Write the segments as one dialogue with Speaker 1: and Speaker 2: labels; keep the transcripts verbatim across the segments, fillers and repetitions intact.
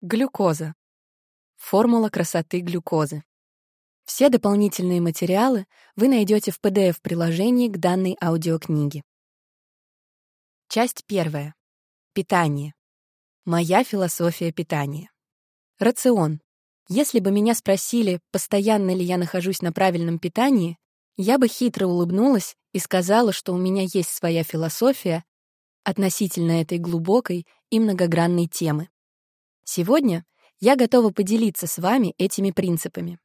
Speaker 1: Глюкоза. Формула красоты глюкозы. Все дополнительные материалы вы найдете в пи ди эф-приложении к данной аудиокниге. Часть первая. Питание. Моя философия питания. Рацион. Если бы меня спросили, постоянно ли я нахожусь на правильном питании, я бы хитро улыбнулась и сказала, что у меня есть своя философия относительно этой глубокой и многогранной темы. Сегодня я готова поделиться с вами этими принципами.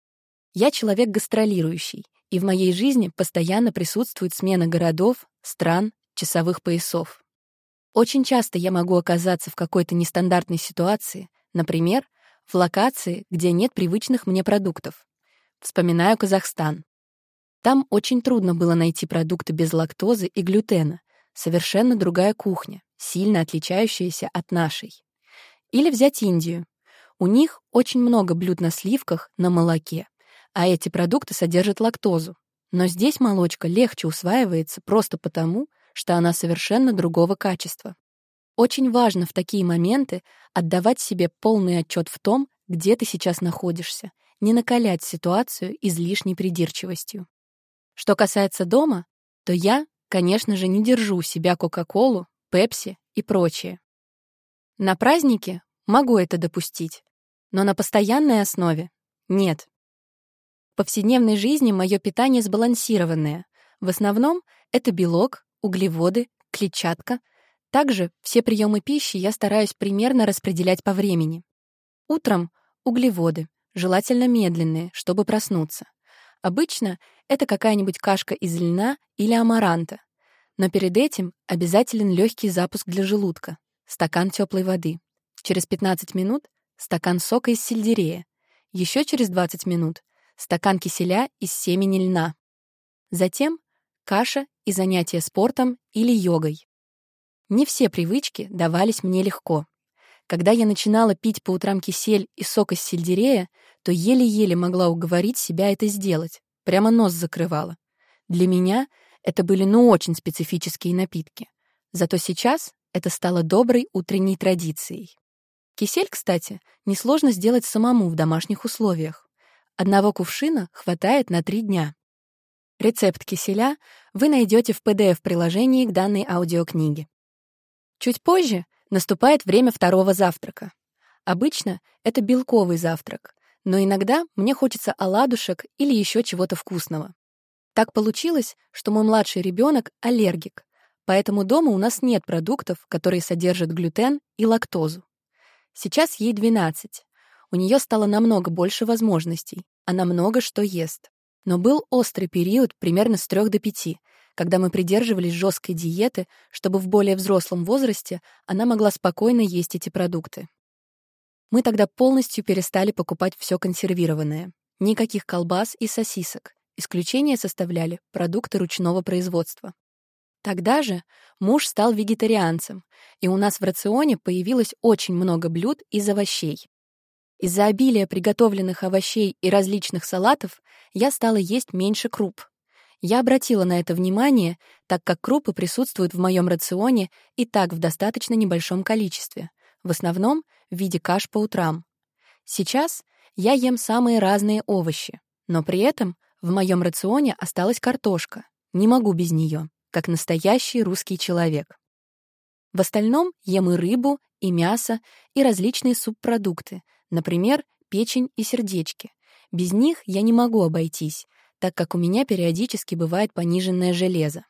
Speaker 1: Я человек гастролирующий, и в моей жизни постоянно присутствует смена городов, стран, часовых поясов. Очень часто я могу оказаться в какой-то нестандартной ситуации, например, в локации, где нет привычных мне продуктов. Вспоминаю Казахстан. Там очень трудно было найти продукты без лактозы и глютена, совершенно другая кухня, сильно отличающаяся от нашей. Или взять Индию. У них очень много блюд на сливках, на молоке, а эти продукты содержат лактозу. Но здесь молочка легче усваивается просто потому, что она совершенно другого качества. Очень важно в такие моменты отдавать себе полный отчет в том, где ты сейчас находишься, не накалять ситуацию излишней придирчивостью. Что касается дома, то я, конечно же, не держу у себя Кока-Колу, Пепси и прочее. На празднике могу это допустить, но на постоянной основе — нет. В повседневной жизни мое питание сбалансированное. В основном это белок, углеводы, клетчатка. Также все приемы пищи я стараюсь примерно распределять по времени. Утром — углеводы, желательно медленные, чтобы проснуться. Обычно это какая-нибудь кашка из льна или амаранта. Но перед этим обязателен легкий запуск для желудка. Стакан теплой воды. Через пятнадцать минут — стакан сока из сельдерея. Еще через двадцать минут — стакан киселя из семени льна. Затем каша и занятия спортом или йогой. Не все привычки давались мне легко. Когда я начинала пить по утрам кисель и сок из сельдерея, то еле-еле могла уговорить себя это сделать. Прямо нос закрывала. Для меня это были ну очень специфические напитки. Зато сейчас это стало доброй утренней традицией. Кисель, кстати, несложно сделать самому в домашних условиях. Одного кувшина хватает на три дня. Рецепт киселя вы найдете в пи ди эф-приложении к данной аудиокниге. Чуть позже наступает время второго завтрака. Обычно это белковый завтрак, но иногда мне хочется оладушек или еще чего-то вкусного. Так получилось, что мой младший ребенок аллергик, поэтому дома у нас нет продуктов, которые содержат глютен и лактозу. Сейчас ей двенадцать. У нее стало намного больше возможностей, она много что ест. Но был острый период примерно с трех до пяти, когда мы придерживались жесткой диеты, чтобы в более взрослом возрасте она могла спокойно есть эти продукты. Мы тогда полностью перестали покупать все консервированное. Никаких колбас и сосисок. Исключение составляли продукты ручного производства. Тогда же муж стал вегетарианцем, и у нас в рационе появилось очень много блюд из овощей. Из-за обилия приготовленных овощей и различных салатов я стала есть меньше круп. Я обратила на это внимание, так как крупы присутствуют в моем рационе и так в достаточно небольшом количестве, в основном в виде каш по утрам. Сейчас я ем самые разные овощи, но при этом в моем рационе осталась картошка. Не могу без нее, как настоящий русский человек. В остальном ем и рыбу, и мясо, и различные субпродукты, например, печень и сердечки. Без них я не могу обойтись, так как у меня периодически бывает пониженное железо.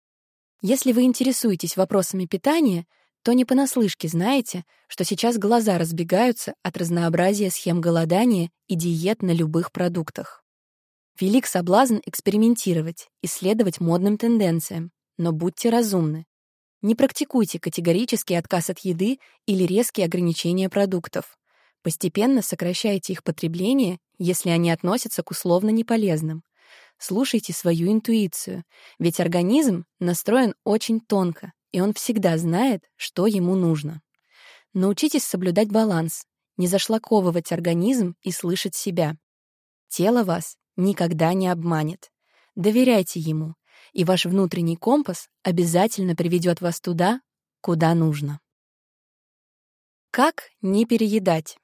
Speaker 1: Если вы интересуетесь вопросами питания, то не понаслышке знаете, что сейчас глаза разбегаются от разнообразия схем голодания и диет на любых продуктах. Велик соблазн экспериментировать, исследовать модным тенденциям, но будьте разумны. Не практикуйте категорический отказ от еды или резкие ограничения продуктов. Постепенно сокращайте их потребление, если они относятся к условно неполезным. Слушайте свою интуицию, ведь организм настроен очень тонко, и он всегда знает, что ему нужно. Научитесь соблюдать баланс, не зашлаковывать организм и слышать себя. Тело вас никогда не обманет. Доверяйте ему, и ваш внутренний компас обязательно приведет вас туда, куда нужно. Как не переедать?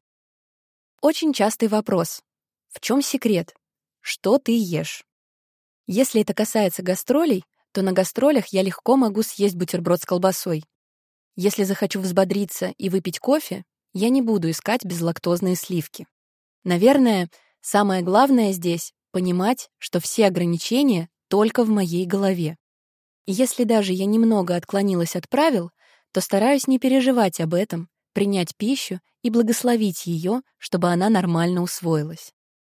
Speaker 1: Очень частый вопрос. В чем секрет? Что ты ешь? Если это касается гастролей, то на гастролях я легко могу съесть бутерброд с колбасой. Если захочу взбодриться и выпить кофе, я не буду искать безлактозные сливки. Наверное, самое главное здесь — понимать, что все ограничения только в моей голове. И если даже я немного отклонилась от правил, то стараюсь не переживать об этом, принять пищу и благословить ее, чтобы она нормально усвоилась.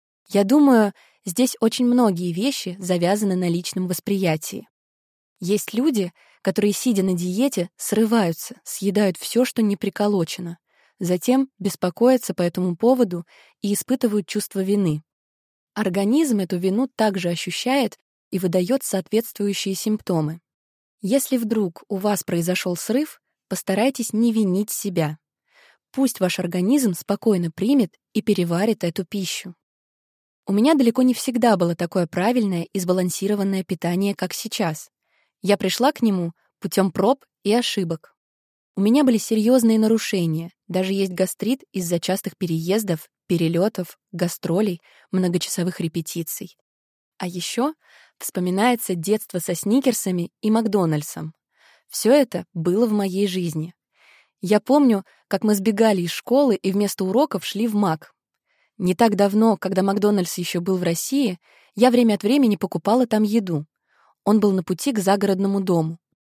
Speaker 1: Я думаю, здесь очень многие вещи завязаны на личном восприятии. Есть люди, которые, сидя на диете, срываются, съедают все, что не приколочено, затем беспокоятся по этому поводу и испытывают чувство вины. Организм эту вину также ощущает и выдает соответствующие симптомы. Если вдруг у вас произошел срыв, постарайтесь не винить себя. Пусть ваш организм спокойно примет и переварит эту пищу. У меня далеко не всегда было такое правильное и сбалансированное питание, как сейчас. Я пришла к нему путем проб и ошибок. У меня были серьезные нарушения, даже есть гастрит из-за частых переездов, перелетов, гастролей, многочасовых репетиций. А еще вспоминается детство со сникерсами и Макдональдсом. Все это было в моей жизни. Я помню, как мы сбегали из школы и вместо уроков шли в Мак. Не так давно, когда Макдональдс еще был в России, я время от времени покупала там еду. Он был на пути к загородному дому.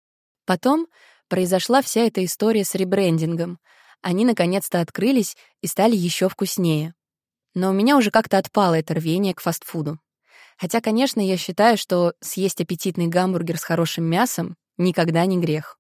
Speaker 1: Потом произошла вся эта история с ребрендингом. Они наконец-то открылись и стали еще вкуснее. Но у меня уже как-то отпало это рвение к фастфуду. Хотя, конечно, я считаю, что съесть аппетитный гамбургер с хорошим мясом никогда не грех.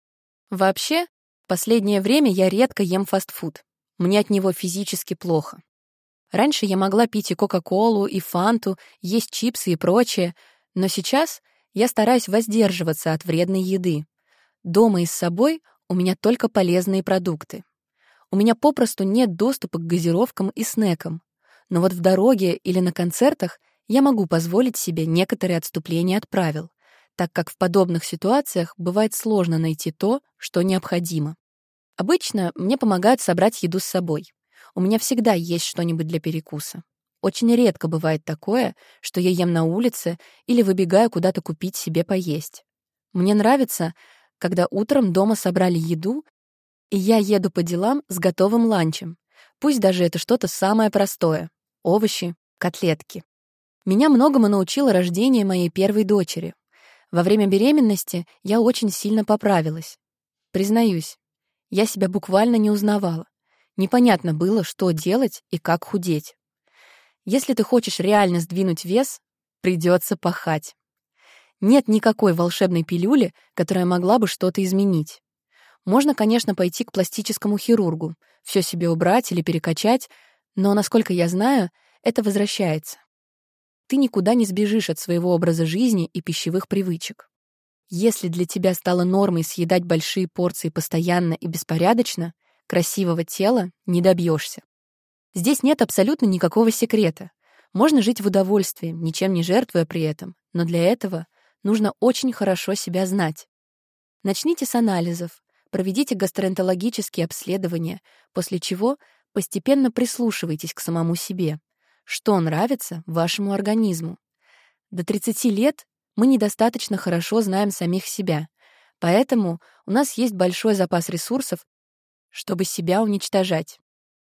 Speaker 1: Вообще, в последнее время я редко ем фастфуд. Мне от него физически плохо. Раньше я могла пить и Кока-Колу, и Фанту, есть чипсы и прочее, но сейчас я стараюсь воздерживаться от вредной еды. Дома и с собой у меня только полезные продукты. У меня попросту нет доступа к газировкам и снекам. Но вот в дороге или на концертах я могу позволить себе некоторые отступления от правил, так как в подобных ситуациях бывает сложно найти то, что необходимо. Обычно мне помогают собрать еду с собой. У меня всегда есть что-нибудь для перекуса. Очень редко бывает такое, что я ем на улице или выбегаю куда-то купить себе поесть. Мне нравится, когда утром дома собрали еду, и я еду по делам с готовым ланчем. Пусть даже это что-то самое простое — овощи, котлетки. Меня многому научило рождение моей первой дочери. Во время беременности я очень сильно поправилась. Признаюсь, я себя буквально не узнавала. Непонятно было, что делать и как худеть. Если ты хочешь реально сдвинуть вес, придется пахать. Нет никакой волшебной пилюли, которая могла бы что-то изменить. Можно, конечно, пойти к пластическому хирургу, все себе убрать или перекачать, но, насколько я знаю, это возвращается. Ты никуда не сбежишь от своего образа жизни и пищевых привычек. Если для тебя стало нормой съедать большие порции постоянно и беспорядочно, красивого тела не добьешься. Здесь нет абсолютно никакого секрета. Можно жить в удовольствии, ничем не жертвуя при этом, но для этого нужно очень хорошо себя знать. Начните с анализов, проведите гастроэнтерологические обследования, после чего постепенно прислушивайтесь к самому себе. Что нравится вашему организму? До тридцати лет мы недостаточно хорошо знаем самих себя, поэтому у нас есть большой запас ресурсов, чтобы себя уничтожать.